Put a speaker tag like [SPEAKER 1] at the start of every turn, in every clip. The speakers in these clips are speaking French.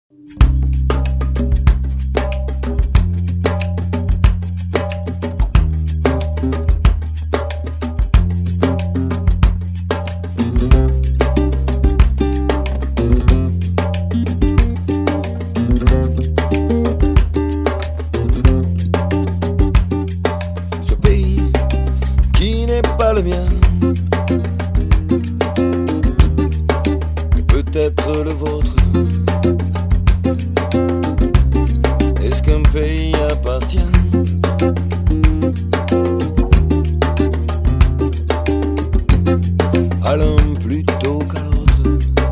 [SPEAKER 1] Ce pays qui n'est pas le mien, mais peut-être le vôtre. Est-ce qu'un pays appartient à l'un plutôt qu'à l'autre?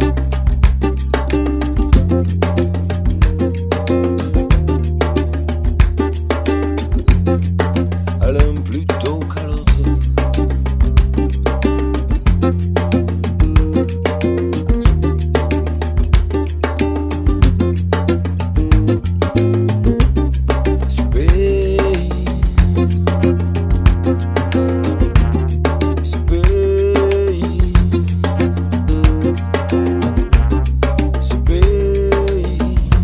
[SPEAKER 1] À l'un plutôt qu'à l'autre. Ce pays, ce pays, ce pays,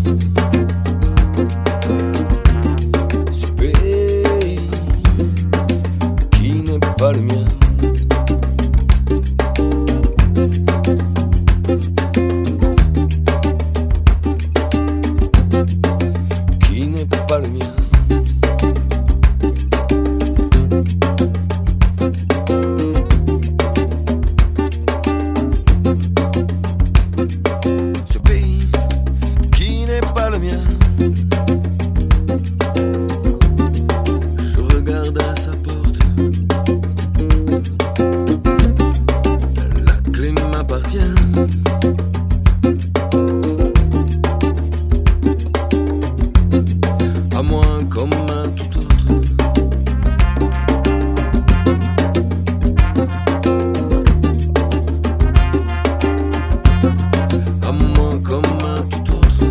[SPEAKER 1] ce pays qui n'est pas le mien. Qui n'est pas le mien. Ce pays qui n'est pas le mien. Je regarde à sa porte. La clé m'appartient. À moi comme à tout autre. À moi comme à tout autre.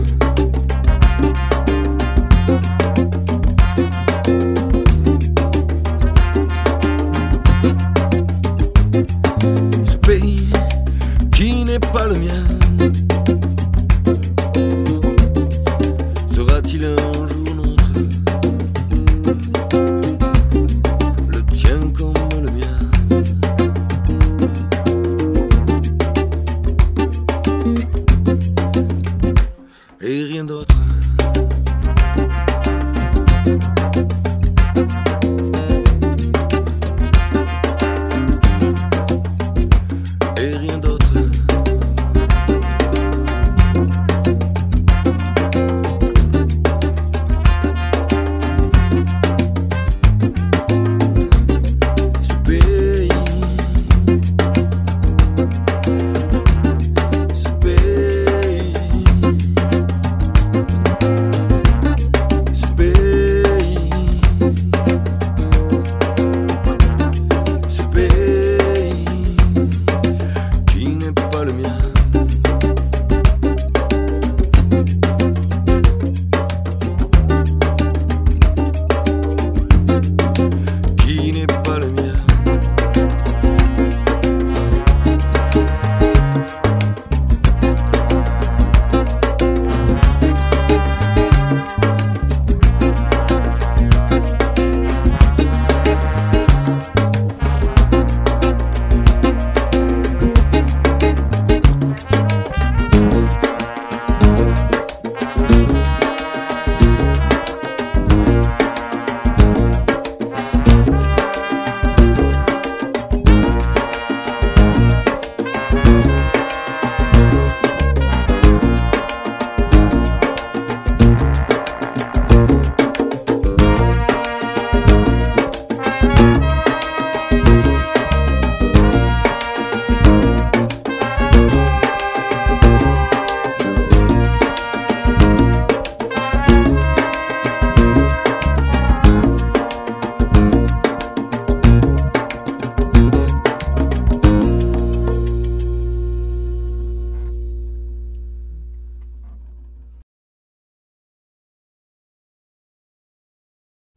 [SPEAKER 1] Ce pays qui n'est pas le mien sera-t-il un jour nôtre? Le tien comme le mien. Et rien d'autre.